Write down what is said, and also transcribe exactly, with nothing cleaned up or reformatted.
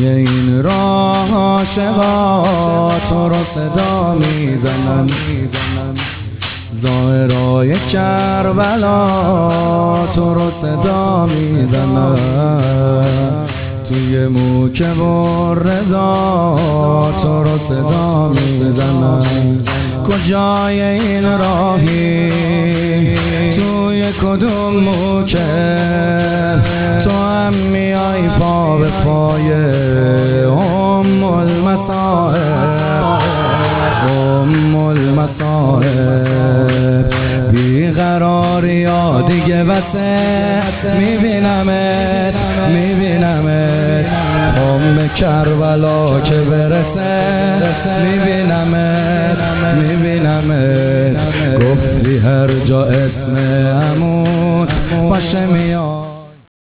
توی این راه عاشقا تو رو صدا میزنن، زائرای کربلا تو رو صدا میزنن، توی موکه و رضا تو رو صدا میزنن. کجای این راهی توی کدوم موکه تو هم میای پا به پای ام المصائب، ام المصائب. بیقراری یا دیگه بسه، میبینمت میبینمت پام به کربلا که برسه، میبینمت میبینمت. گفتی هر جا اسم عموت باشه میاد.